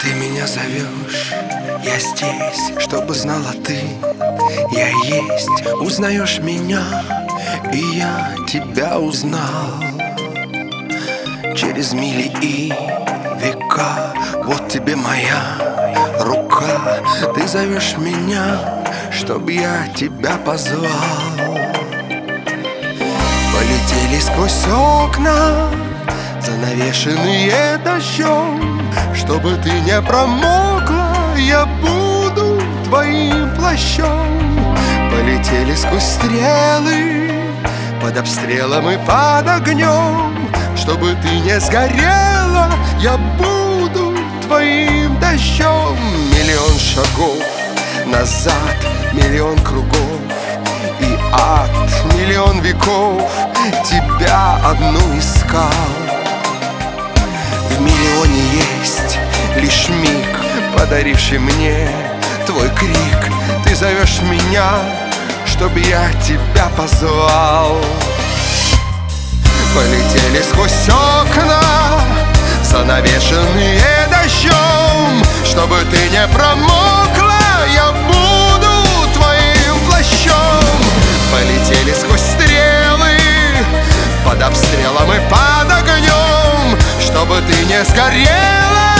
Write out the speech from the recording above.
Ты меня зовешь, я здесь, чтобы знала ты. Я есть, узнаешь меня, и я тебя узнал. Через мили и века, вот тебе моя рука. Ты зовешь меня, чтоб я тебя позвал. Полетели сквозь окна, занавешенные дождем. Чтобы ты не промокла, я буду твоим плащом. Полетели сквозь стрелы, под обстрелом и под огнем. Чтобы ты не сгорела, я буду твоим дождем. Миллион шагов назад, миллион кругов и ад, миллион веков тебя одну искал. В миллионе есть лишь миг, подаривший мне твой крик. Ты зовешь меня, чтоб я тебя позвал. Полетели сквозь окна, занавешенные дождем. Чтобы ты не промокла, я буду твоим плащом. Полетели сквозь стрелы, под обстрелом и под огнем. Чтобы ты не сгорела,